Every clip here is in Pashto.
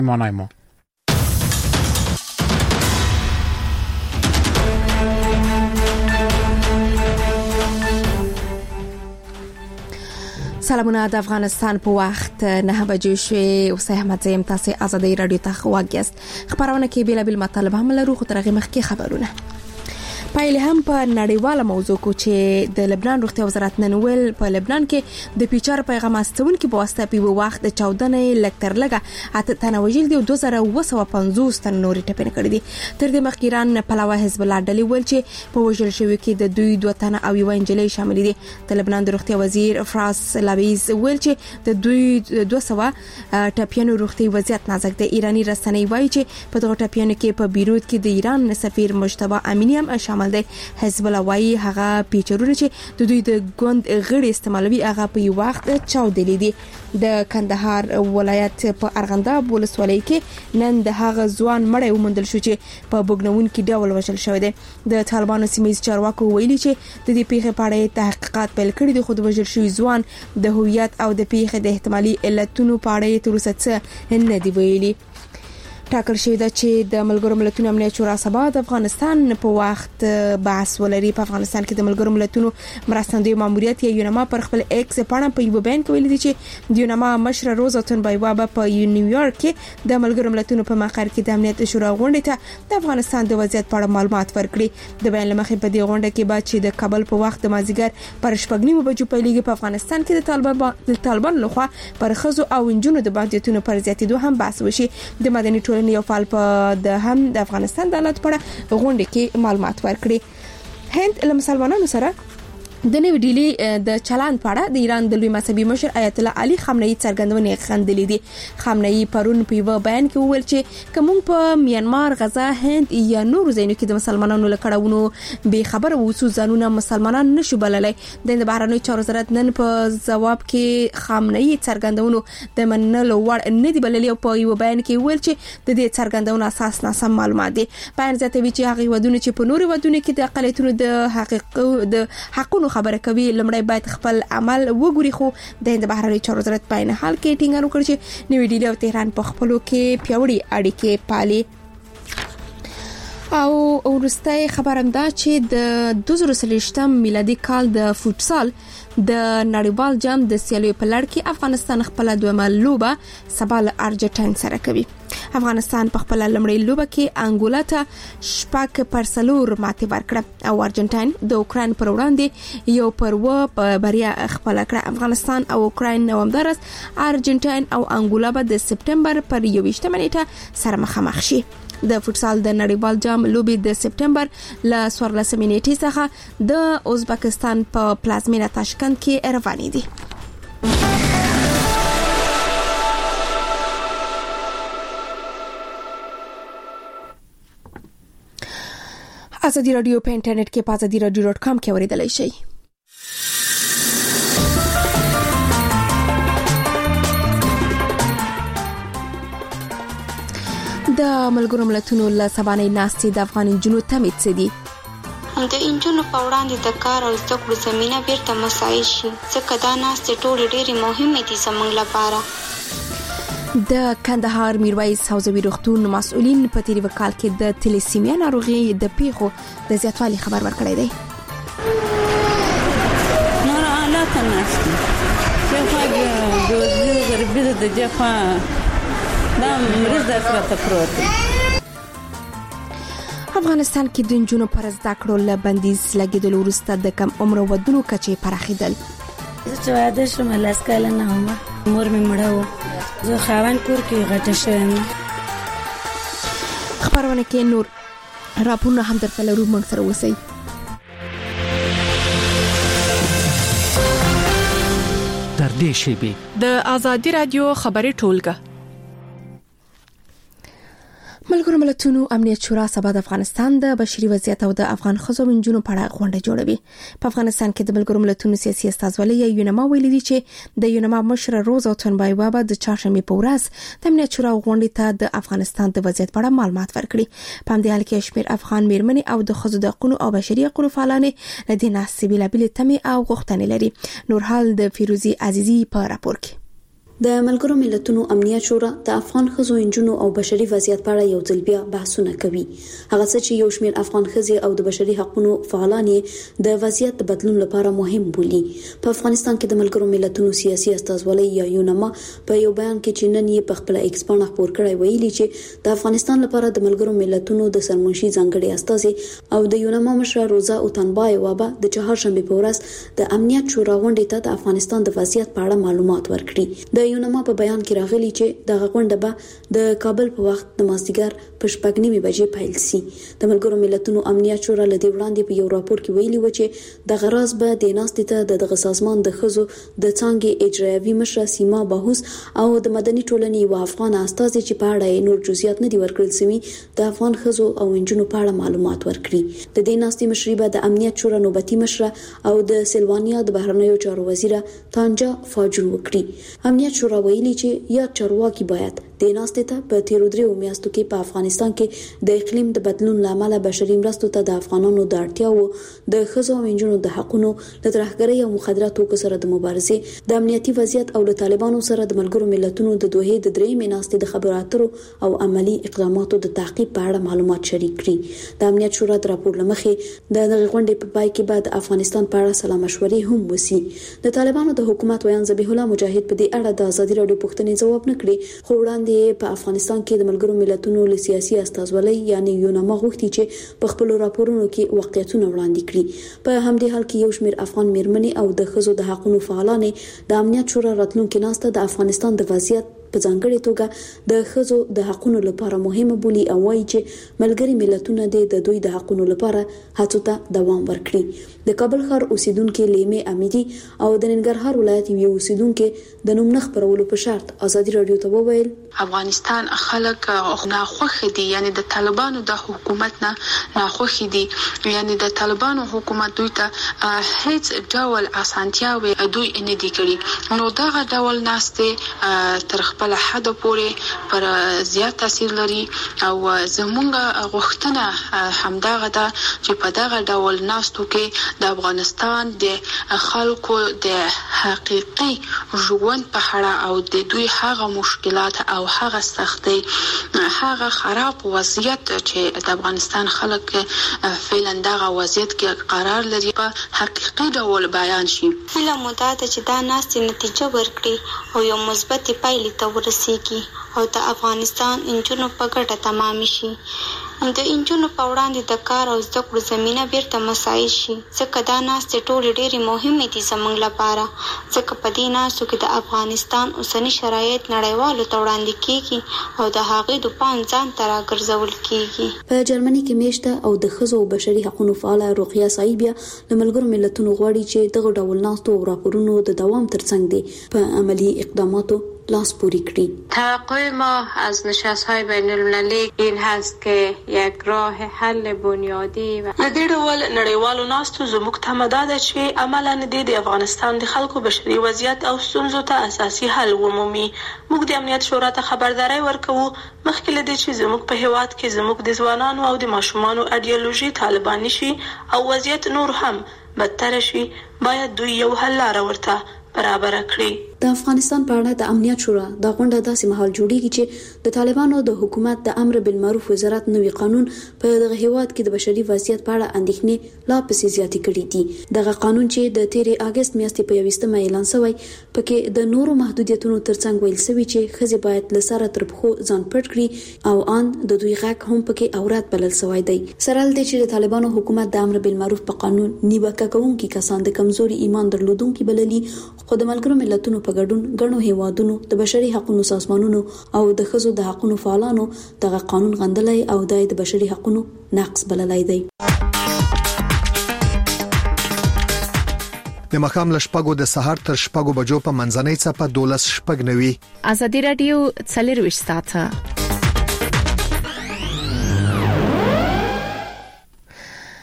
مانای ما. سلامونه د افغانستان په وخت 9 بجې شوې او سه احمد زیم تاسو ازادي رادیو ته خواږیست. خبرونه کې بیلابل مطالب هم لرو خو ترغه مخکې خبرونه پایله هم په نړیواله موضوع کو چې د لبنان روغتیا وزارت نن ویل په لبنان کې د پیچار پیغام استون کې په واسطه په وخت د 14 لکتر لګه اته تنوجل دی 2250 تن نوري ټپنه کړی دي. تر دې مخکې ایران په لوا حزب الله ډلې ول چې په وژل شوی کې د دوی 2 تن او یو انجلۍ شامل دي. د لبنان د روغتیا وزیر فراس لاویز ویل چې د دوی 200 ټپیانو روغتي وضعیت نازک دی. ایرانی رسنۍ وایي چې په دغه ټپیانو کې په بیروت کې د ایران سفیر مجتبی امینی هم شامل دی. حزب الله وایي هغه پیچرونه چې د دوی د ګوند غړي استعمالوي هغه په یو وخت چاودلې دي. د کندهار ولایت په ارغنداب ولسوالۍ کې نن د هغه ځوان مړی ومندل شو چې په بوګنون کې ډول وژل شوی دی. د طالبانو سیمایي چارواکو ویلي چې د دې پیښې په اړه تحقیقات پیل کړي دي خو د وژل شوی ځوان د هویت او د پیښې د احتمالي علتونو په اړه تر اوسه څه نه دی ویلي. ټاکل شوی دی چې د ملګرو ملتونو امنیت شورا سبا د افغانستان په وخت بحث ولري. په افغانستان کې د ملګرو ملتونو مرستندوی ماموریت یونما پر خپل ایکس پاڼه په یو بیان کې ویلي چې د یونما مشر روزا تونبایوا په نیویارک کې د ملګرو ملتونو په مقر کې د امنیت شورا غونډې ته د افغانستان د وضعیت په اړه معلومات ورکړي. د بیان لمخې په دې غونډه کې بعد چې د کابل په وخت د مازیګر پر 9 بجو پیلېږي په افغانستان کې د طالبان لخوا پر خزو او انجونو د باندېتونو پر زیاتېدو هم بحث وشي. د مدني یو فعال په د هم د افغانستان د حالت په اړه غونډه کې معلومات ورکړي. هند له مسلمانانو سره د نوې ډیلی د چلان په اړه د ایران د لوی مذهبي مشر آیت الله علي خامنه‌ای څرګندونه خندلې دي. خامنه‌ای پرون په یو بیان کې وویل چې کوم په میانمار، غزا، هند یا نور ځایونو کې د مسلمانانو لکړهونو به خبر ووسو ځانونه مسلمانان نشو بللای. د بهرنیو چارو وزارت نن په جواب کې خامنه‌ای څرګندونو د منلو وړ نه دی بللی او په یو بیان کې ویل چې د دې څرګندونو اساس ناسم معلومات دي. بیان زیاتوي چې هغه ودونه چې په نورو ودونه کې د اقلیتونو د حقونو خبره کوي لمړی باید خپل عمل وګوري. خو د بهرنیو چارو وزارت په نه حال کې ټینګار وکړ چې نوې ډیلی او تهران په خپلو کې پیوړی اړیکې پالي. او ورسته خبرم دا چې د 2023 میلادي کال د فوتسال د نړیوال جام د سیالیو په لړ کې افغانستان خپل دویمه لوبه سبا له ارجنټاین سره کوي. افغانستان په خپل لمړی لوبه کې انګولا ته 6-4 ماتې ورکړه او ارجنټاین د اوکراین پر وړاندې یو پر و په بریا خپل کړه. افغانستان او اوکراین نومدارس ارجنټاین او انګولا به د سپټمبر پر 21 نیټه سره مخامخ شي. د فوتسال د نړیوال جام لوبې د سپټمبر ل 14 نیټې څخه د ازبکستان په پلازمینه تاشکند کې روانې دي. ازادي رادیو په انټرنیټ کې په azadiradio.com کې اوریدلای شئ. د ملګرو ملتونو له سبانې ناستې د افغان انجونو تمید څه دي؟ د انجونو په وړاندې د کار او زده کړو زمينه بیرته مساعد شي ځکه دا ناستې ټولې ډېرې مهمې دي زموږ لپاره. د کندهار میرویس حوزوي روغتون مسؤلین په تیری وکال کې د تلیسیمیا ناروغي د پیښو د زیاتوالي خبر ورکړی دی. نور حالات نشته چې هغه د غربي د جفا دا مرز د سره پروت. افغانستان کې د انجونو پر زده کړو له بندیز لګیدل وروسته د کم عمر ودونو کچې پراخیدل. چې واده شوم لاس کال نه هم مور می مړو زه خاوند کور کې غټه شوم. خبرونه کې نور راپورونه هم درته لرو موږ سره اوسئ. در دې شیبه د ازادي رادیو خبري ټولګه ملګرو ملتونو امنیت شورا سبا د افغانستان د بشري وضعیت او د افغان ښځو منځونو په اړه غونډه جوړوي. په افغانستان کې د ملګرو ملتونو سیاسي استازولۍ یونما ویلي دي چې د یونما مشر روزا تونبایوا به د چهارشنبه په ورځ د امنیت شورا غونډې ته د افغانستان د وضعیت په اړه معلومات ورکړي. په همدې حال کې شمېر افغان میرمنې او د ښځو د حقوقو او بشري حقوقو فعالانې لدې ناسې بېلابېلې تمې او غوښتنې لري. نور حال د فیروزي عزیزي په راپور کې. د ملګرو ملتونو امنیت شورا د افغان ښځو انجونو او بشري وضعیت په اړه یو ځل بیا بحثونه کوي. هغه څه چې یو شمېر افغان ښځې او د بشري حقوقو فعالان د وضعیت د بدلون لپاره مهم بولي. په افغانستان کې د ملګرو ملتونو سیاسي استازولۍ یا یونما په یو بیان کې چې نن یې په خپل ایکس باندې خبر کړی ویلي چې د افغانستان لپاره د ملګرو ملتونو د سرمنشي ځانګړي استازي او د یونما مشر روزا اوتنبایوا د چهارشنبه په ورځ د امنیت شورا غونډې ته د افغانستان د وضعیت په اړه معلومات ورکړي. د یونما په بیان کې راغلي چې د غونډه به د کابل په وخت د مازدیګر په 9:30 بجې پیل شي. د ملګرو ملتونو امنیت شورا له دې وړاندې په یو راپور کې ویلي و چې د غراز به د ناستې ته د سازمان د خزو د څنګه اجرایوي مشر سیما باهوس او د مدني ټولنې او افغان استازي چې په اړه نور جزئیات نه دي ورکړل شوی د افغان خزو او انجونو په اړه معلومات ورکړي. د دې ناستې مشري به د امنیت شورا نوبتي مشر او د سلوانیا د بهرنیو چارو وزیر تانجا فاجر وکړي. امنیت شورا ویلي چې یا چارواکي باید د ناستې ته په تیرو 3 میاشتو کې په افغانستان کې د اقلیم د بدلون لامل بشري مرستو ته د افغانانو د اړتیاو د ښځو او نجونو د حقوقو د ترهګرۍ او مخدراتو سره د مبارزې د امنیتي وضعیت او د طالبانو سره د ملګرو ملتونو د دوه د درې ناستې د خبراتو او عملی اقداماتو د تعقیب په اړه معلومات شریک کړي. د امنیت شورا د راپور لمخې د غونډې په پای کې بعد افغانستان په اړه سلا مشورې هم وسی. د طالبانو د حکومت ویان ذبیح الله مجاهد په دې اړه د ازادي راډیو پوښتنې جواب نه کړي، خو وړاندې په افغانستان کې د ملګرو ملتونو له سیاسي استازولۍ یعنی یونما غوښتي چې په خپل راپورونو کې واقعیتونه وړاندې کړي. په همدې حال کې یو شمېر افغان میرمنې او د ښځو د حقوقو فعالان د امنیت شورا راتلونکي ناسته د افغانستان د وضعیت په ځانګړي توګه د ښځو د حقوقو لپاره مهمه بولي او وايي چې ملګري ملتونه د دوی د حقوقو لپاره هڅو ته دوام ورکړي. د کابل ښار اوسیدونکو لیمه امیدي او د ننګرهار ولایت یو اوسیدونکو د نوم نه خبرولو په شرط ازادي رادیو ته وویل افغانستان خلک ناخوښ دي، یعنی د طالبانو د حکومت نه ناخوښ دي، یعنی د طالبانو حکومت دوی ته هیڅ ډول اسانتیاوي دوی نه دي کړی. نو دغه ډول ناشته تر خپل حد پورې پر زیات تاثیر لري او زمونږ غوښتنه همدغه ده چې په دغه ډول ناستو کې د افغانستان د خلکو د حقيقي ژوند په اړه او د دوی هغه مشکلات او هغه سختي هغه خراب وضعیت چې د افغانستان خلک فعلا دغه وضعیت کې قرار لري په حقيقي ډول بیان شي. هله مدته چې دا ناستې نتیجه ورکړي او یو مثبت پایله ته ورسیږي او د افغانستان انجونو په ګټه تمام شي. د انجونو په وړاندې د کار او زده کړو زمينه بیرته مساعد شي، ځکه دا ناستې ټولې ډېرې مهمې دي زموږ لپاره، ځکه په دې ناستو کې د افغانستان اوسني شرایط نړیوالو ته وړاندې کیږي او د هغې د پام ځان ته راګرځول کیږي. په جرمني کې میشته او د ښځو او بشري حقوقو فعال روقیه صایبیا د ملګرو ملتونو غواړي چې دغه ډول ناستو او راپورونو د دوام ترڅنګ دي په عملی اقداماتو لاس پوری کړی. توقع ما از نشست‌های بین‌المللی این هست که یک راه حل بنیادی و د دې ډول نړیوالو ناستو زموږ تمه ده چې عملاً د افغانستان د خلکو بشري وضعیت او ستونزو ته اساسي حل ومومي. موږ د امنیت شورا ته خبرداري ورکوو مخکې له دې چې زموږ په هیواد کې زموږ د ځوانانو او د ماشومانو ایډیالوژي طالباني شي او وضعیت نور هم بدتر شي، باید دوی یو حل لاره ورته برابر کړي. د افغانستان په اړه د امنیت شورا د غونډه داسې مهال جوړیږي چې د طالبانو د حکومت د امر بالمعروف وزارت نوی قانون په دغه هیواد کې د بشري وضعیت په اړه اندېښنې لا پسې زیاتې کړې دي. دغه قانون چې د 13 اگست میاشتې په 21 اعلان شوی پکې د نورو محدودیتونو ترڅنګ ویل شوی چې ښځې باید له سره تر پخو ځان پټ کړي او ان د دوی غږ هم پکې اورات بلل شوی دی. سره ل دې چې د طالبانو حکومت د امر بالمعروف په قانون نیوکه کوونکي کسان د کمزوري ایمان درلودونکي بللي، خو د ملګرو ملتونو په ګډون غنو هیوادونو د بشري حقوقو سازمانونو او د ښځو د حقوقو فعالانو دغه قانون غندلای او د بشري حقوقو نقض بللای دی. د مخام لشپګو د سحر تر شپګو بجو په منځنۍ څپه 12 شپګ نوي. ازادي رادیو 24 ساعته په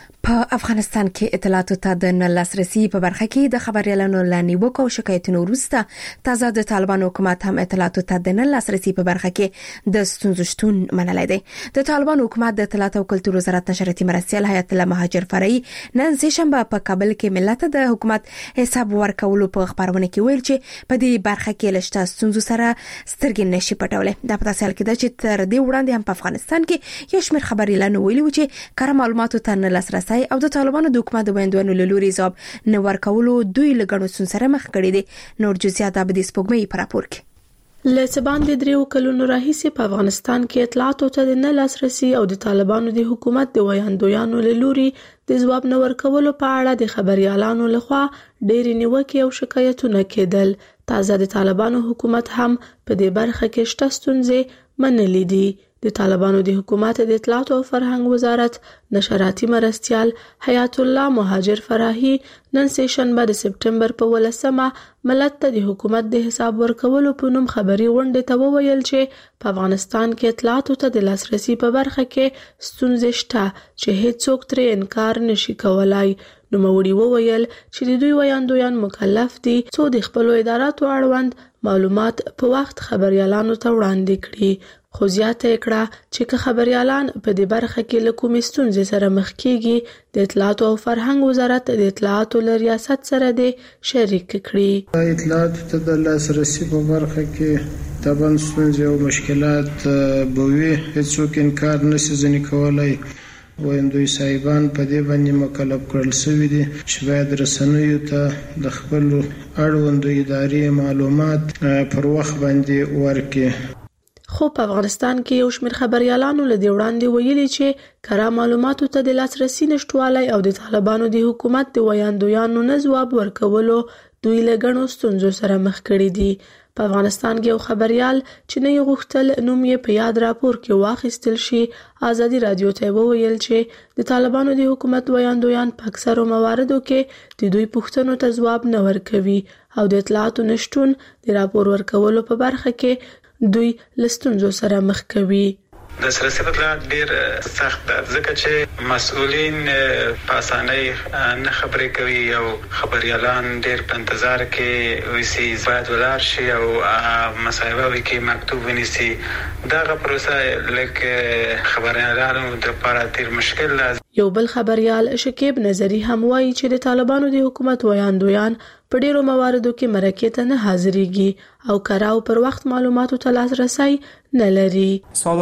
په افغانستان کې اطلاعاتو ته د لاسرسي په برخه کې د خبريالانو لنیوکو او شکایتونو وروسته تازه د طالبان حکومت هم اطلاعاتو ته د لاسرسي په برخه کې د ستونزو شتون منلای دی. د طالبان حکومت د اطلاعات او کلتور وزارت نشراتي مرستيال حیات الله مهاجر فرعي نن سهشنبه په کابل کې ملت د حکومت حساب ورکولو په خبرونه کې ویل چې په دې برخه کې لشته ستونزو سره سترګې نشي پټولې. د پتاسل کې د چې تر دې وړاندې هم په افغانستان کې یو شمېر خبريالانو ویلي و چې کار معلوماتو ته نه لاسرسي او د طالبانو د حکومت د ویندوانو له لوري ځواب نه ورکولو دوی لګڼو ستونزو سره مخ کړي دي. نور جزئیات به د سپوږمۍ پر راپور کې له باندې 3 کلونو راهیسې په افغانستان کې اطلاعاتو ته نه لاسرسي او د طالبانو د حکومت د ویاندویانو له لوري د ځواب نه ورکولو په اړه د خبريالانو لخوا ډېر نیوکې او شکایتونه کېدل. تازه د طالبانو حکومت هم په دې برخه کې شته ستونزې منلې دي. د طالبانو د حکومت د اطلاعات او فرهنګ وزارت نشراتي مرستيال حیات الله مهاجر فرعي نن سهشنبه د سپټمبر په 18مه ملت ته د حکومت د حساب ورکولو په نوم خبري غونډه ته وویل چې په افغانستان کې اطلاعاتو ته د لاسرسي په برخه کې ستونزې شته چې هیڅوک ترې انکار نشي کولای. نو موري وویل چې د دوی ویاندویان مکلف دي څو د خپل اداراتو اړوند معلومات په وخت خبريالانو ته وړاندې کړي. خو زیاته کړه چې خبريالان په دې برخه کې له کومې ستونزې سره مخ کیږي د اطلاعات او فرهنګ وزارت د اطلاعاتو له ریاست سره د شریک کړي. اطلاعات ته د لاسرسي په برخه کې طبعا ستونزې او مشکلات به وي، هیڅوک انکار نشي ځنې کولای. ویندوی صاحبان په دې باندې مکلف کړل شوی دي چې باید رسنیو ته د خپل اړوندو ادارې معلومات پر وخت باندې ورکړي. خو په افغانستان کې یو شمېر خبريالانو له دې وړاندې ویلي چې کره معلوماتو ته د لاسرسي نشټوالی او د طالبانو د حکومت د ویاندویانو نه ځواب ورکولو دوی له ګڼو ستونزو سره مخ کړي دي. په افغانستان کې یو خبريال چې نه غوښتل نوم یې په یاد راپور کې واخیستل شي ازادي رادیو ته وویل چې د طالبانو د حکومت ویاندویان په اکثرو مواردو کې د دوی پوښتنو ته ځواب نه ورکوي او د اطلاعاتو نشټون د راپور ورکولو په برخه کې دوی له ستونزو سره مخ کوي. د لاسرسي اطلاعات ډیر سخت ده ځکه چې مسؤلین په اسانۍ نه خبرې کوي او خبريالان ډیر په انتظار کې وي باید ولر شي او مصاحبه وکي مکتوب ونیسي. دغه پروسه لکه خبريالانو د لپاره ډیر مشکل ده. یو بل خبريال شکیب نظری هم وایي چې د طالبانو د حکومت ویاندویان په ډیرو مواردو کې مرکه ته نه حاضرېږي او کراو پر وخت معلوماتو ته لاسرسي نه لري.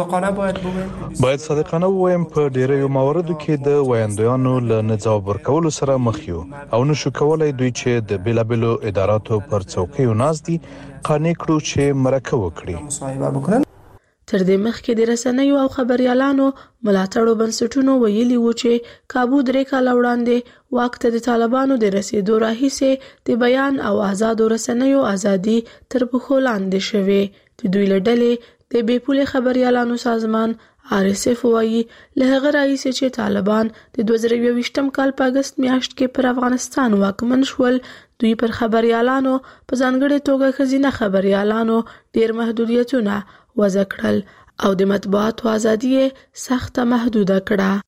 باید صادقانه ووایم په ډیرو مواردو کې د ویاندویانو له نځواب ورکولو سره مخ یو او نشو کولای دوی چې د بیلابلو اداراتو پر څوکیو ناز دي قانع کړو چې مرکه وکړي. تر دې مخکې د رسنیو او خبريالانو ملاتړو بنسټونو ویلي و چې کابو 3 کال وړاندې واک ته د طالبانو د رسیدو راهیسې د بیان او آزادو رسنیو ازادي تر پښو لاندې شوې. د دوی له ډلې د بیپولې خبريالانو سازمان RSF وایي له هغه راهیسې چې طالبان د 2022م کال په اگست میاشت کې پر افغانستان واکمن شول دوی پر خبريالانو په ځانګړي توګه خزینه خبريالانو ډیر محدودیتونه وضع کړل او د مطبوعاتو ازادي سخته محدوده کړه.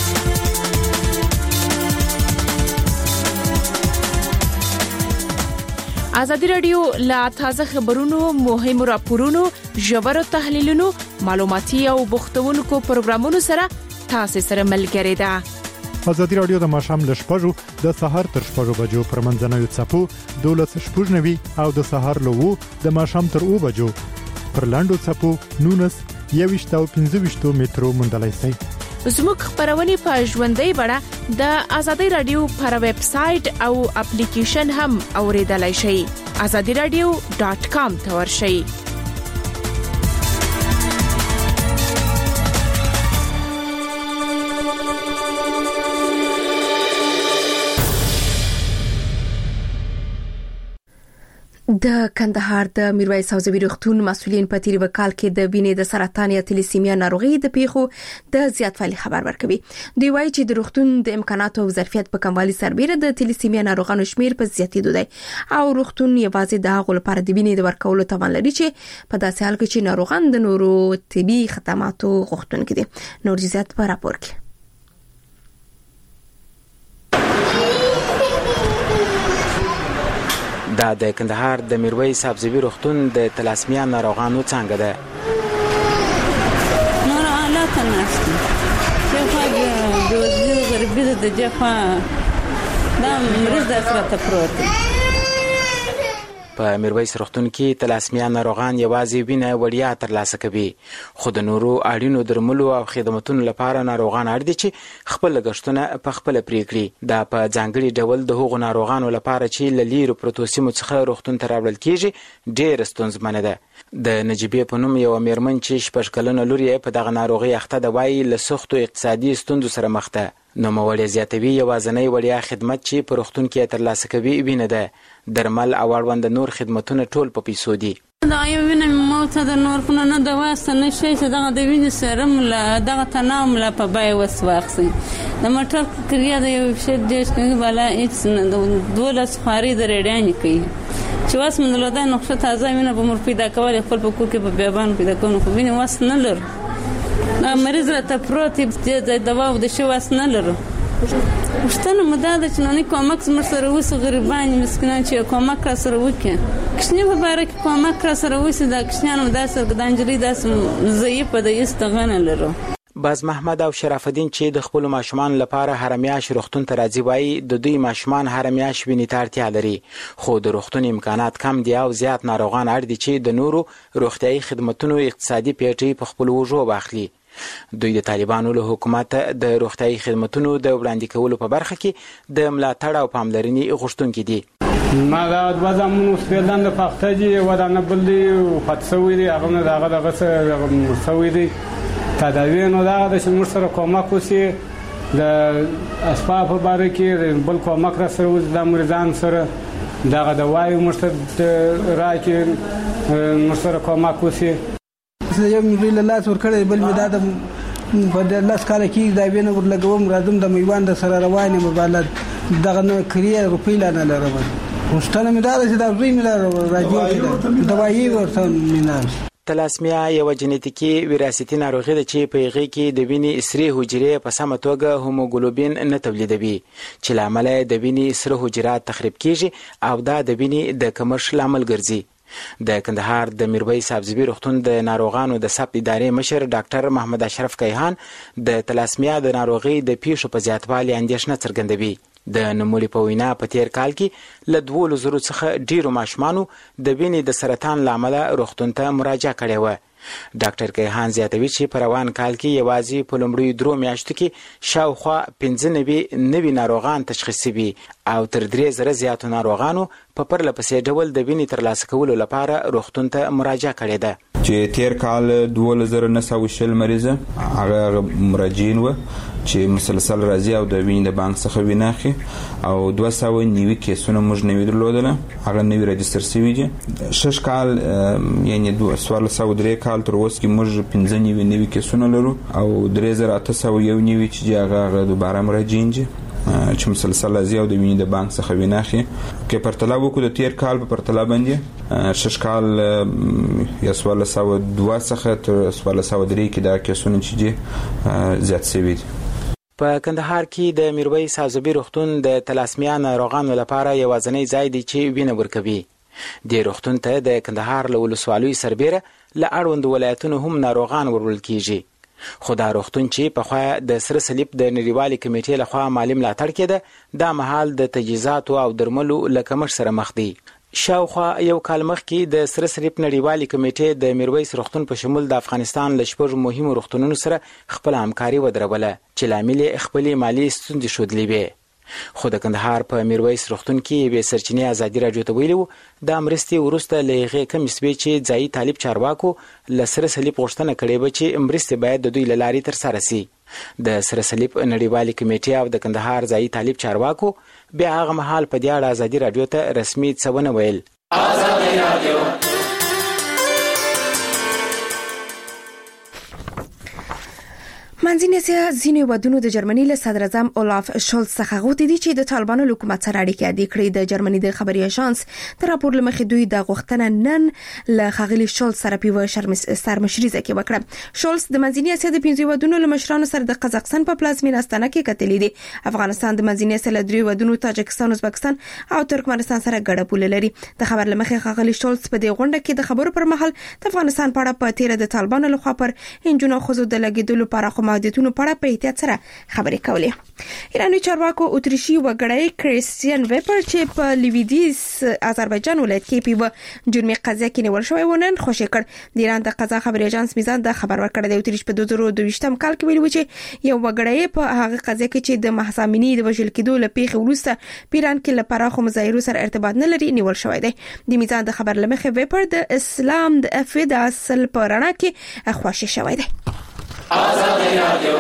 ازادي رادیو لا تازه خبرونو، مهمو راپورونو، ژورو تحلیلونو، معلوماتي او بوختونکو پروګرامونو سره تاسو سره ملګری ده. ازادي رادیو د ماښام ل 6:00 د سهار تر 6:00 بجو پر منځنوي څپو 12:90 او د سهار له 2 د ماښام تر 2 بجو پر لاندو څپو 19 او 15 مترو مندلای شي. زموږ خبرونه په ژوندۍ بڼه د ازادي رادیو پر ویب سټ او اپلیکیشن هم اوریدلای شئ. azadiradio.com ته ورشئ. د کندهار د میرویس حوزوي روغتون مسؤلین په تیر وکال کې د وینې د سرطان یا تلیسیمیا ناروغي د پیښو د زیاتوالي خبر ورکوي. دوی وایي چې د روغتون د امکاناتو او ظرفیت په کموالي سربېره د تلیسیمیا ناروغانو شمیر په زیاتېدو دی او روغتون یوازې د هغو لپاره د وینې د ورکولو توان لري چې په داسې حال کې چې ناروغان د نورو طبي خدماتو غوښتونکي دي. نور جزئیات په راپور کې دا د کندهار د میرویس سبزبي روغتون د تلاسمیا ناروغانو څنګه ده. نور حالات نشته چې خو د غربي د جفا دا مریض سره پروت. په میرویس روغتون کې تلاسمیا ناروغان یوازې وینه وړیا ترلاسه کوي، خو د نورو اړینو درملو او خدماتو لپاره ناروغان اړ دي چې خپل لګښتونه په خپل پرې کړي. دا په ځانګړي ډول د هغو ناروغانو لپاره چې له لیرو پروتو سیمو څخه روغتون ته راوړل کیږي ډېر ستونزمنه ده. د نجیبې په نوم یو میرمن چې 6 کلنه لور یې په دغه ناروغي اخته ده وایي له سختو اقتصادي ستونزو سره مخ ده. نوموړی زیاتوي یوازینی وړیا خدمت چې په روغتون کې ترلاسه کوي وینه ده، درمل او اړوند نور خدمتونه ټول په پیسو دي. دا یو وینه موته د نور په نه د واسطه نشي چې دغه د وینې سرم له دغه تنام لا په بای وسواخسي د موټر کړیا د یو شې دیش کې بالا هیڅ نه د 12 خاري د ریډیان کوي چې واس من له دا نقشه تازه وینه به مر پیدا کول خپل په کو کې په بیابان پیدا کوو خو وینه واس نه لر مریض راته پروت د دوا او د شی واس نه لرو. وشتنه مداده چې نه کومک سره وس غریبان مسکینان چې کومک سره وکي کښنی په باره کې کومک سره وس د کښنانو داسې ګدانجلي داسې ضعیف د استغنه لرو. باز محمد او شرف الدین چې د خپل ماشومان لپاره هرمیاش روغتون ته راځي وایي د دوی ماشومان هرمیاش وینې ته اړتیا لري، خو د روغتون امکانات کم دي او زیات ناروغان اړ دي چې د نورو روغتیايي خدماتو اقتصادي پیټي په خپل وژو واخلي. دوی د طالبانو له حکومت د روغتیايي خدماتو د وړاندې کولو په برخه کې د ملاتړ او پاملرنې غوښتونکي دي. ما دا د وزمونو سپیدان د پختجی ودانه بلدي خاصوي دي هغه دغه مسوي دي تداوی نو دا د شمول سره کومک وسی د اسباب په باره کې بل کومک را سره د مریضان سره دغه د وایو مرشد راکې سره کومک وسی یو مې له لاس ورکړې بل مې دا د په لاس کال کې دا وینه ورلګوم راځم د میوان د سره روانه مبالغه دغه نو کریه روپی لاله لرم مستنه مې دا چې دا زوی مې راځي دوايي ورته میناس. تلاسمیا یو جنیتیکي وراثتي ناروغي ده چې په هغې کې د وینې سرې حجرې په سمه توګه هوموګلوبین نه تولیدوي چې له امله د وینې سره حجرات تخریب کیږي او دا د وینې د کمښت لامل ګرځي. د کندهار د میرویس سبزبي روغتون د ناروغانو د ثبت ادارې مشر ډاکټر محمد اشرف کیهان د تلاسمیا د ناروغي د پیښو په زیاتوالي اندېښنه څرګندوي. د نوموړي په وینا په تیر کال کې له 2,000 څخه ډیرو ماشومانو د وینې د سرطان له امله روغتون ته مراجعه کړې وه. ډاکټر کیهان زیاتوي چې په روان کال کې یوازې په لومړیو 3 میاشتو کې شاوخوا 95 نوي ناروغان تشخیص شوي او تر 3,000 زیاتو ناروغانو په پرله پسې ډول د وینې ترلاسه کولو لپاره روغتون ته مراجعه کړې ده. چې تیر کال 2,920 مریضه هغه مراجعین و چې مسلسل راځي او د وینې د بانک څخه وینه اخلي او 290 کیسونه موږ نوي درلودل هغه نوي رجستر شوي دي. 6 کال یعنی 2003 کال تر اوسه کې موږ 15 نوي کیسونه لرو او 3,801 چې هغه دوباره مراجعین دي چې مسلسل راځي او د وینې د بانک څخه وینه اخلي. که پرتله وکړو د تیر کال په پرتله باندې 6 کال 2002 څخه تر 2003 کې دا کیسونه چې دي زیات شوي دي. په کندهار کې د میرویس سبزبي روغتون د تلاسمیا ناروغانو لپاره یوازینی ځای دی چې وینه ورکوي. د روغتون ته د کندهار له ولسوالیو سربیره له اړوند ولایتونو هم ناروغان ورول کیږي. خو دا روغتون چې پخوا د سره صلیب د نړیوالې کمیټې لخوا مالي ملاتړ کېده دا مهال د تجهیزاتو او درملو له کمښت سره مخ دی. شاوخوا یو کال مخکې د سره صلیب نړیوالې کمیټې د میرویس روغتون په شمول د افغانستان له 6 مهمو روغتونونو سره خپل همکاري ودروله چې لامل خپلې مالي ستونزې ښودلې وې. خو د کندهار په میرویس روغتون کې یوې سرچینې ازادي راډیو ته ویلي وو دا مرستې وروسته له هغې کمې شوې چې ځایي طالب چارواکو له سره صلیب غوښتنه کړې وه چې مرستې باید د دوی له لارې ترسره سي. د سره صلیب نړیوالې کمیټې او د کندهار ځایي طالب چارواکو بیا هغه مهال په دې اړه ازادي راډیو ته رسمي څه ونه ویل. ازادي راډیو منځنۍ اسیا ځینې ودونو د جرمني له صدر اعظم اولاف شولز څخه غوښتي دي چې د طالبانو حکومت سره اړیکې عادي کړي. د جرمني د خبري اژانس تر راپور لمخې دوی د غوښتنه نن له خغلی شولز سره په سرمشريزه کې وکړه. شولز د منځنۍ اسیا د 15 ودونو له مشرانو سره د قزاقستان په پلازمینه استانه کې کتلې دي. افغانستان د منځنۍ اسیا له 3 ودونو تاجکستان، ازبکستان او ترکمنستان سره ګډه پوله لري. د خبر لمخې خغلی شولز په دې غونډه کې د خبرو پر مهال د افغانستان په اړه په تیر د طالبانو لخوا پر انجونو خزو د لګیدلو لپاره محدودیتونو په اړه په احتیاط سره خبرې کولې. ایراني چارواکو اتریشي وګړی کریستیان ویپر چې په لیویدیز آذربایجان ولایت کې په جرمي قضیه کې نیول شوی و نن خوشی کړ. د ایران د قضا خبري اژانس میزان د خبر ورکړ د اتریش په 2022م کال کې ویل و چې یو وګړی په هغه قضیه کې چې د محسامینی د وژل کېدو لپاره وروسته پیران کې لپاره خو مظاهرو سره ارتباط نه لري نیول شوی دی. د میزان د خبر لمخې ویپر د اسلام د افید اصل په رڼا کې خوشی شوی دی. آزادی رادیو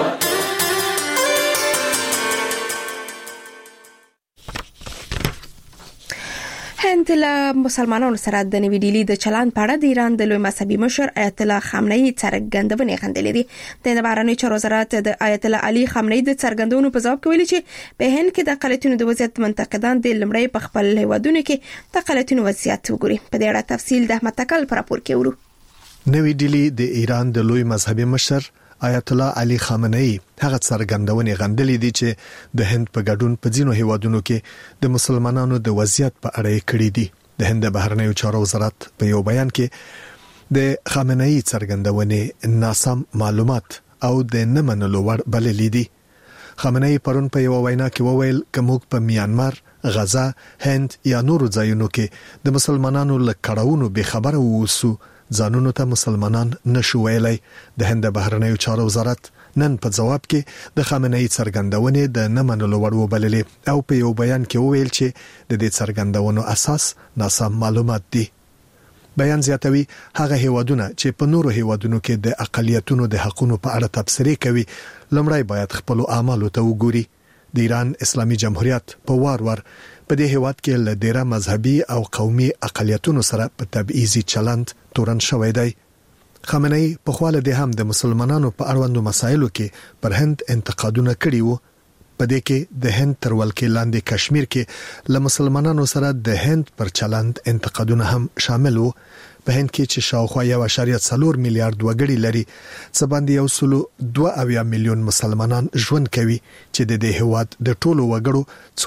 هند له مسلمانانو سره د نوې ډیلی د چلند په اړه د ایران د لوی مذهبي مشر آیت الله خامنه‌ای څرګندونې غندلې دي. د بهرنی چارو وزارت د آیت الله علي خامنه‌ای د څرګندونو په ځواب کې ویلي چې په هند کې د اقلیتونو د وضعیت منتقدان د لمړی په خپل هیوادونو کې د اقلیتونو وضعیت وګوري. په دې اړه تفصیل د احمد تکل پر راپور کې ورو. نوې ډیلی د ایران د لوی مذهبي مشر آیت الله علي خامنه‌ای هغه څرګندونې غندلې دي چې د هند په ګډون په ځینو هیوادونو کې د مسلمانانو د وضعیت په اړه کړي دي. د هند بهرنیو چارو وزارت په یو بیان کې د خامنه‌ای څرګندونې ناسم معلومات او د نه منلو وړ بللې دي. خامنه‌ای پرون په یو وینا کې وویل چې موږ په میانمار، غزا، هند یا نورو ځایونو کې د مسلمانانو له کړهونو به خبره ووسو ځانونو ته مسلمانان نشو ویلای. د هند بهرنیو چارو وزارت نن په جواب کې د خامنه‌ای څرګندونې د نه منلو وړ وبللې او په یو بیان کې وویل چې د دې څرګندونو اساس ناسم معلومات دي. بیان زیاتوي هغه هیوادونه چې په نورو هیوادونو کې د اقلیتونو د حقوقو په اړه تبصره کوي لمړی باید خپل اعمال ته وګوري. د ایران اسلامي جمهوریت په وار په دې هیواد کې له ډیره مذهبي او قومي اقلیتونو سره په تبعیضي چلند تورن شوی دی. خامنه‌ای په خواله د هم د مسلمانانو په اړوندو مسایلو کې پر هند انتقادونه کړي وو. په دې کې د هند تر ولکې لاندې کشمیر کې له مسلمانانو سره د هند پر چلند انتقادونه هم شامل وو. په هند کې چې شاوخوا 1.4 میلیارډ وګړي لري څه باندې 1.2 میلیون مسلمانان ژوند کوي چې د دې هیواد د ټولو وګړو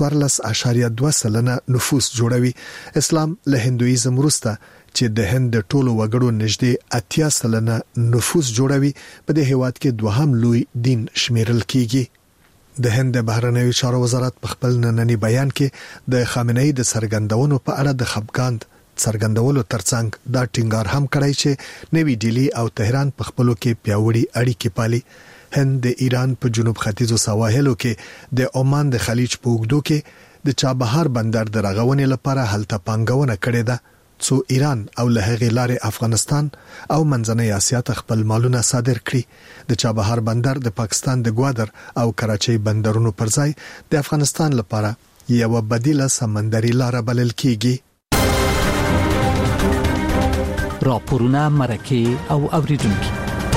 14.2% نفوس جوړوي. اسلام له هندویزم وروسته چې د هند د ټولو وګړو نږدې 80% نفوس جوړوي په دې هیواد کې دوهم لوی دین شمیرل کیږي. د هند بهرنیو چارو وزارت په خپل نننی بیان کې د خامنه‌ای د څرګندونو په اړه د خپګان څرګندولو ترڅنګ دا ټینګار هم کړی چې نوې ډیلی او تهران په خپلو کې پیاوړي اړیکې پالي. هند د ایران په جنوب ختیځو سواحلو کې د عمان د خلیج په اوږدو کې د چابهار بندر د رغونې لپاره هلته پانګونه کړې ده څو ایران او له هغې لارې افغانستان او منځنۍ اسیا ته خپل مالونه صادر کړي. د چابهار بندر د پاکستان د ګوادر او کراچۍ بندرونو پر ځای د افغانستان لپاره یو بدیله سمندري لار بلل کیږي. راپورونه مرکه او اوریدونکو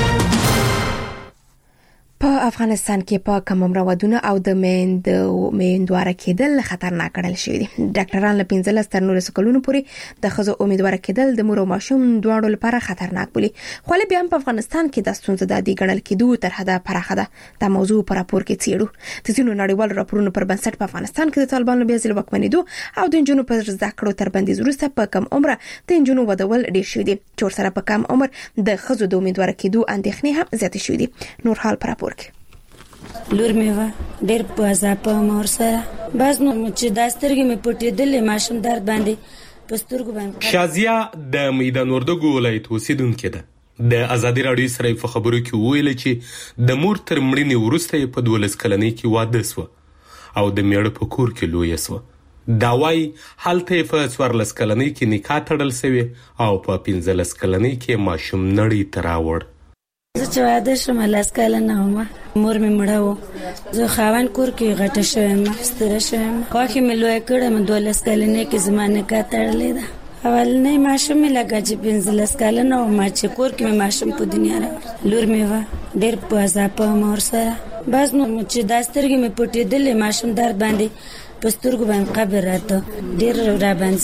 په افغانستان کې په کم عمر ودونه او د میندواره کېدل خطرناک ګڼل شوی دي. ډاکټران له 15 تر 19 کلونو پورې د ښځو امیدواره کېدل د مور او ماشوم دواړو لپاره خطرناک بولي. خو له بیا هم په افغانستان کې د ستونزې د دې ګڼل کېدو تر حده پراخه ده. دا موضوع پر راپور کې څېړو. د ځینو نړیوالو راپورونو پر بنسټ په افغانستان کې د طالبانو بیا ځل وکمنېدو او د انجونو پر زده کړو تر بندیز وروسته په کم عمر د انجونو ودول ډېر شوی دي چې سره په کم عمر د ښځو د امیدواره کېدو اندېښنې هم زیاتې شوې دي. نور حال پر راپور لور مې و ډېر په عذاب مور سره بس نو چې داسترګې مې پټېدلې ماشوم درد باندې پسترګو باندې. شازیا د میدان وردګو ولایت اوسیدونکې ده. د ازادي راډیو سره په خبرو کې ویل چې د مور تر مړینې وروسته په 12 کلنۍ کې واده سو او د میړه په کور کې لوی سو. دا وايي حالته په 14 کلنۍ کې نکاح تړل شوی او په 15 کلنۍ کې ماشوم نړۍ ته راوړ. زه چې واده شوم لاس کاله نه وم مور مې مړه و زه خاوند کور کې غټه شوم ستړی شوم خواښې مې لویه کړم 12 کلنۍ کې زما نکاح تړلې ده اولنۍ ماشوم مې لږه چې 15 کاله نه وم چې کور کې مې ماشوم په دنیا راوړ لور مې و ډېر په اضافه مور سره بس نو چې دا سترګې مې پټېدلې ماشوم درد باندې په سترګو باندې قبر راته ډېر را باندې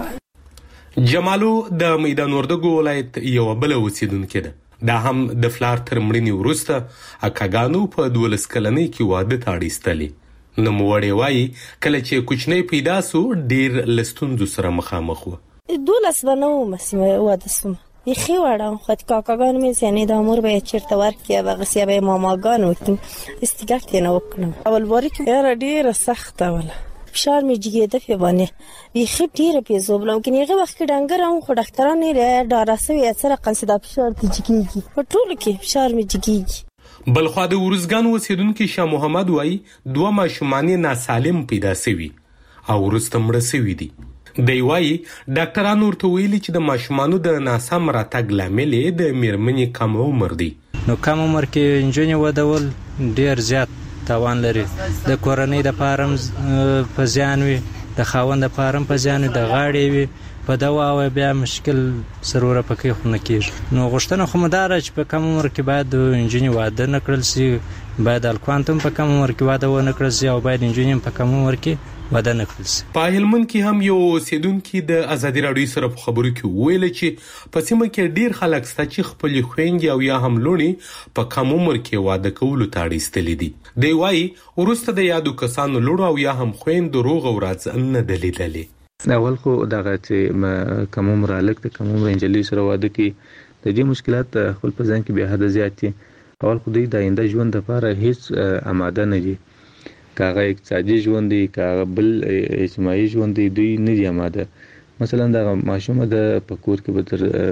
سخته. جمالو د میدان وردګو ولایت یو بل اوسیدونکې ده. دا هم د فلار تر مړینې وروسته اکاګانو په 12 کلنۍ کې واده ته اړ ایستلې. نوموړی وایي کله چې کوچنی پیدا سو ډېر له ستونزو سره مخامخ و. 12 به نه وم چې واده سوم یخي وړم خو کاکاګان مې یعنې د امور به چیرته ورکړي هغه سی به ماماګان وکم استګاټ نه وکړم. اول واری کې ډېر سخت ولا فشار مې جګېده په باندې یخي ډېر په زوبلم کې هغه وخت ډنګر هم خو ډاکټران یې ډاراسوي اثر قنصدا فشار جګېږي په ټول کې فشار مې جګېږي. بلخوا د ورزګان اوسیدونکي شاه محمد وایي 2 ماشومان ناسالم پیدا شوي او وروسته مړه شوي دي. دی وایي ډاکټرانو ورته ویلي چې د ماشومانو د ناسم راتګ لامل یې د میرمنې کم عمر دی. نو کم عمر کې نجونې ودول ډېر زیات تاوان لري. د کورنۍ د پارم په زیان وي، د خاوند د پارم په زیان وي، د غاړې وي په دوا او بیا مشکل سروره پکې خو نه کېږي. نو غوښتنه خو مدار چې په کم عمر کې باید انجینی واده نه کړل شي، باید الکوانتم په کم عمر کې واده ونه کړل شي او باید انجینی په کم عمر کې واده نه کړل شي. په هلمند کې هم یو اوسیدونکي د ازادي راډیو سره په خبرو کې ویل چې په سیمه کې ډیر خلک شته چې خپل خويندې او یا هم لونی په کم عمر کې واده کولو ته اړ ایستلي دي. دی وایي وروسته د یادو کسانو لونو او یا هم خويندو روغ او راز نه دلیدلې. اول خو دغه چې کوم عمر الک د کوم عمر انجلۍ سره واده کی د دې مشکلات خپل په ځان کې به حد زیات دي. اول خو د آینده ژوند لپاره هیڅ آماده نه دي، کاغه اقتصادي ژوند دی، کاغه بل اجتماعي ژوند دی، دوی نه دي آماده. مثلا د ماشومه د پکور کې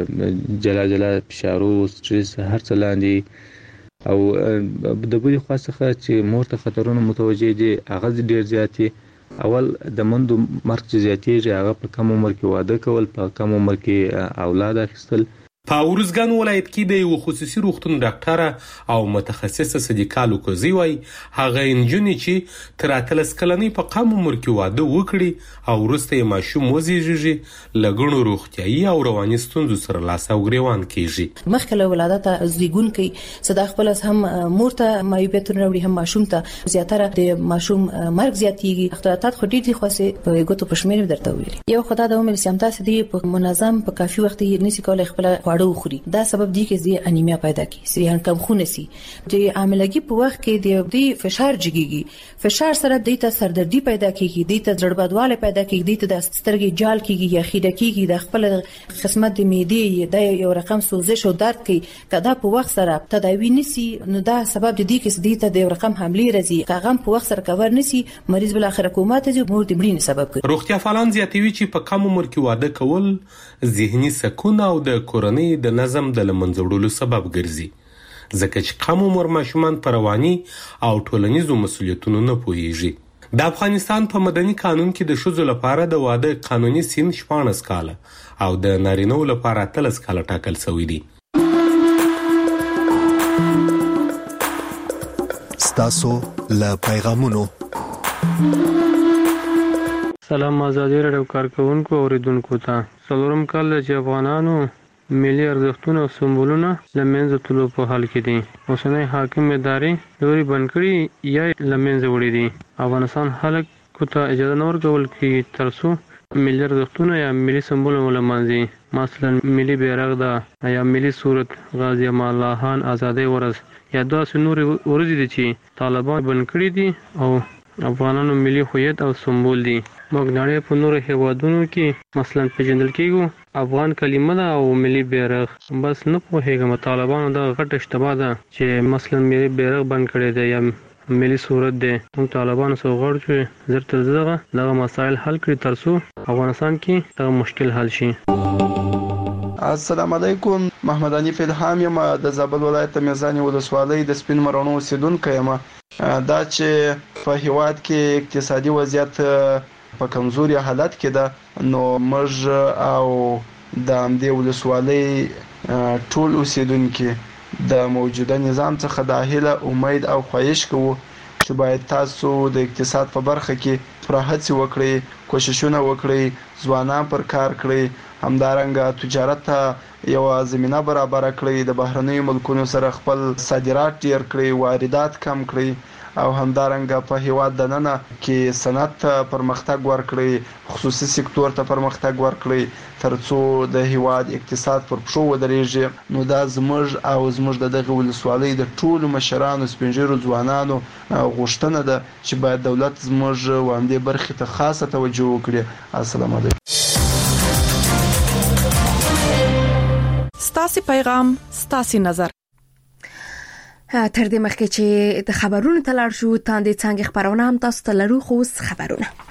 به جلا جلا فشارو سټرس هر څه لاندې او د بل خاصه چې مور ته خطرونه متوجه دي هغه ډیر زیات دي. اول د مندو مرګ زیاتېږي، هغه په کم عمر کې واده کول، په کم عمر کې اولاد اخیستل. په ورزګان ولایت کې د یو خصوصي روغتون ډاکټره او متخصصه صدیقه لوکوزی وایي هغه انجونی چې تر 13 کلنۍ په کم عمر کې واده وکړي او وروسته یې ماشوم وزیږي لګونو روغتیايي او رواني ستونزو سره لاس او ګریوان کیږي. مخکله ولادت زیګون کوي صدا خپل هم مور ته مایوبیتونه وړي هم ماشوم ته زیاتره د ماشوم مرګ زیاتېږي. اختلالات خو ډېر دي خو په ګوتو پښمیر درته ویلي یو خدای د عمر سیمتا سدي په منظم په کافي وخت یې نسی کولای خپل خواړه وخوري. دا سبب دی چې د انیمیا پیدا کی سریان کم خون سي د عاملګي په وخت کې د فشار جګيږي. فشار سره د سردردي پیدا کیږي، د زړبادواله پیدا کیږي، د سترګې جال کیږي یا خیده کیږي، د خپل قسمت د معدې د یو رقم سوزش او درد کوي. کدا په وخت سره تداوی نسی نو دا سبب دی چې د یو رقم حمله راځي. کاغم په وخت سره کور نسی مریض بل اخر حکومت دې مور د مړینې سبب کوي. روغتیا فعالان زیاتوي چې په کم عمر کې واده کول ذهني سکون او د کورنۍ د نظم د لمنځوړلو سبب ګرځي، ځکه چې کم عمر ماشومان پر رواني او ټولنیزو مسولیتونو نه پوهیږي. د افغانستان په مدني قانون کې د ښځو لپاره د واده قانوني سن 14 کاله او د نارینه‌و لپاره 13 کاله ټاکل شوی دی. ستاسو له پیغامونو سلام آزادی راډیو کارکونکو اوریدونکو ته څلورم کال چې افغانانو ملي ارزښتونه او سمبولونه له منځه تلو په حال کې دي. اوسنۍ حاکم ادارې لوري بند کړي یا له منځه وړي دي. افغانستان خلکو ته اجازه نه ورکول کېږي تر څو ملي ارزښتونه یا ملي سمبولونه ولمانځي. مثلا ملي بیرغ ده یا ملي صورت غازی امان الله خان آزادۍ ورځ یا داسې نور ورځې دي چې طالبان بند کړي دي او افغانانو ملي هویت او سمبول دي. موږ نړۍ په نورو هیوادونو کې مثلا پیژندل کېږو افغان کلمه ده او ملي بیرغ. بس نه پوهېږم طالبانو دا غټه اشتباه ده چې مثلا ملي بیرغ بند کړی دی یا ملي صورت دی. موږ طالبانو سره غواړو چې زر تر زره دغه مسایل حل کړي تر څو افغانستان کې دغه مشکل حل شي. السلام علیکم، محمد حنیف الهام یم د زابل ولایت میزانی ولسوالۍ د سپین مرانو اوسیدونکی یم. دا چې په هیواد کې اقتصادي وضعیت په کمزوري حالت کې ده نو موږ او د همدې ولسوالۍ ټول اوسیدونکي د موجوده نظام څخه د هیله امید او خواهش کوو چې باید تاسو د اقتصاد په برخه کې پوره هڅې وکړي، کوششونه وکړي، ځوانان پر کار کړي، همدارنګه تجارت ته یو زمينه برابر کړي، د بهرنیو ملکونو سره خپل صادرات ډیر کړي، واردات کم کړي او همدارنګه په هیواد دننه کې صنعت ته پرمختګ ورکړي، خصوصي سکتور ته پرمختګ ورکړي ترڅو د هیواد اقتصاد پر پښو ودرېږي. نو دا زموږ او زموږ دغه ولسوالۍ د ټولو مشرانو، سپینږیرو، ځوانانو غوښتنه ده چې باید دولت زموږ وړاندې برخې ته خاصه توجه وکړي. السلام علیکم. ستاسو پیغام، ستاسو نظر. تر دې مخکې چې د خبرونو ته لاړ شو، تاندې څنګه خبرونه هم تاسو ته لرو. خو خبرونه